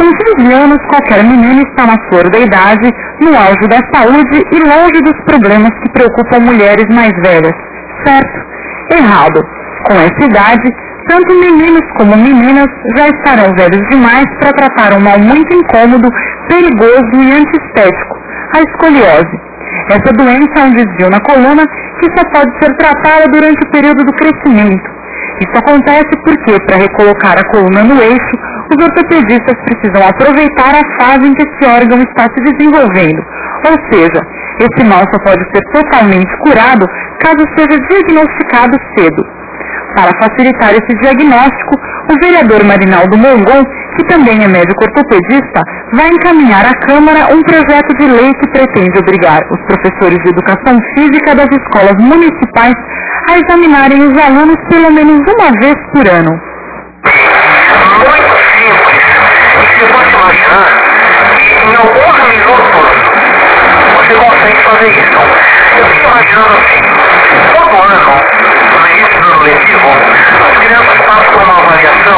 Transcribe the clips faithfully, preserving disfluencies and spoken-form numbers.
Com quinze anos, qualquer menina está na flor da idade, no auge da saúde e longe dos problemas que preocupam mulheres mais velhas. Certo? Errado. Com essa idade, tanto meninos como meninas já estarão velhos demais para tratar um mal muito incômodo, perigoso e antiestético, a escoliose. Essa doença é um desvio na coluna que só pode ser tratada durante o período do crescimento. Isso acontece porque, para recolocar a coluna no eixo, os ortopedistas precisam aproveitar a fase em que esse órgão está se desenvolvendo. Ou seja, esse mal só pode ser totalmente curado caso seja diagnosticado cedo. Para facilitar esse diagnóstico, o vereador Marinaldo Mongon, que também é médico ortopedista, vai encaminhar à Câmara um projeto de lei que pretende obrigar os professores de educação física das escolas municipais a examinarem os alunos pelo menos uma vez por ano. Muito simples. E você pode imaginar que em alguns minutos você consegue fazer isso. Eu fico imaginando assim, todo ano, no início do ano letivo, as crianças passam por uma avaliação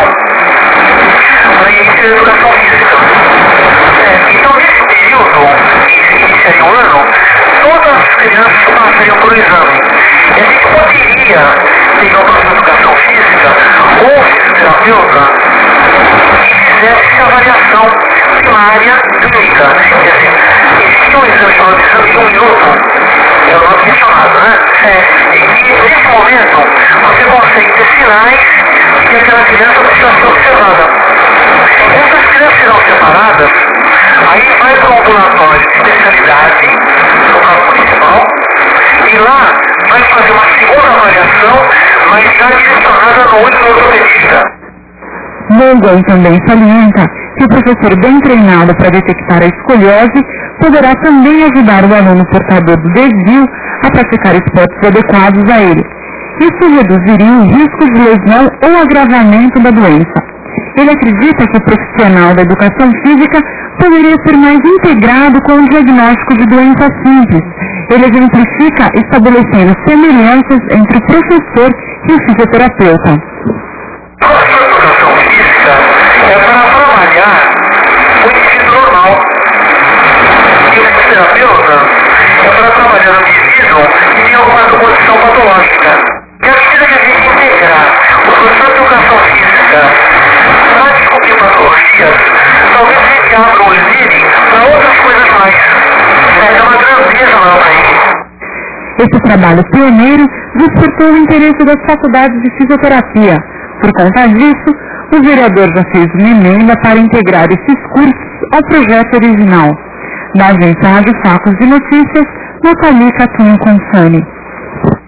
para início da educação física. É, então, nesse período em que iniciaria o ano, todas as crianças passariam por um exame. E a gente poderia pegar o professor de educação física ou fisioterapeuta e fizesse essa avaliação primária clínica. Quer dizer, existia um exame chamado de exame de um minuto, é o nome mencionado, né? É, e que nesse momento você consegue ter sinais de que aquela criança precisa ser observada. Essas crianças serão separadas, aí vai para um ambulatório de especialidade, no caso municipal, e lá vai fazer uma segunda avaliação, mas já direcionada no olho do ortopedista. Mongon também salienta que o professor bem treinado para detectar a escoliose poderá também ajudar o aluno portador do desvio a praticar esportes adequados a ele. Isso reduziria o risco de lesão ou agravamento da doença. Ele acredita que o profissional da educação física poderia ser mais integrado com o diagnóstico de doenças simples. Ele exemplifica estabelecendo semelhanças entre o professor e o fisioterapeuta. A educação física é para trabalhar o indivíduo normal. E o fisioterapeuta é para trabalhar o indivíduo que tem alguma condição patológica. E à medida que a gente integrar o professor de educação física para descobrir patologias, talvez a gente abra o olho dele para outras coisas mais. É uma grandeza maior para ele. Esse trabalho pioneiro despertou o interesse das faculdades de fisioterapia. Por conta disso, o vereador já fez uma emenda para integrar esses cursos ao projeto original. Da agência Rádio Facos de Notícias, Nathalie Catunho Consani.